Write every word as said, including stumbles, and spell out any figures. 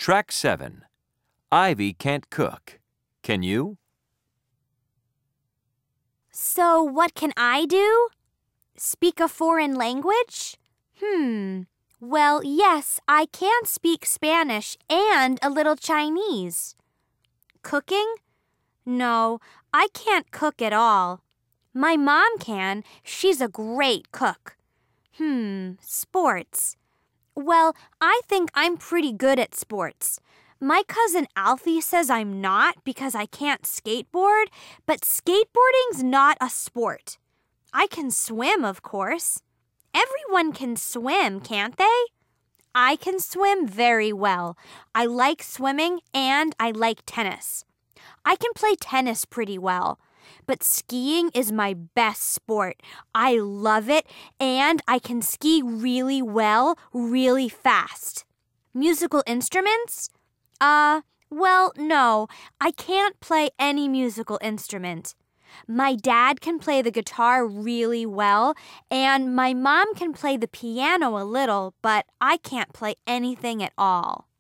Track seven. Ivy can't cook. Can you? So what can I do? Speak a foreign language? Hmm. Well, yes, I can speak Spanish and a little Chinese. Cooking? No, I can't cook at all. My mom can. She's a great cook. Hmm, sports. Well, I think I'm pretty good at sports. My cousin Alfie says I'm not because I can't skateboard, but skateboarding's not a sport. I can swim, of course. Everyone can swim, can't they? I can swim very well. I like swimming and I like tennis. I can play tennis pretty well. But skiing is my best sport. I love it, and I can ski really well, really fast. Musical instruments? Uh, well, no, I can't play any musical instrument. My dad can play the guitar really well, and my mom can play the piano a little, but I can't play anything at all.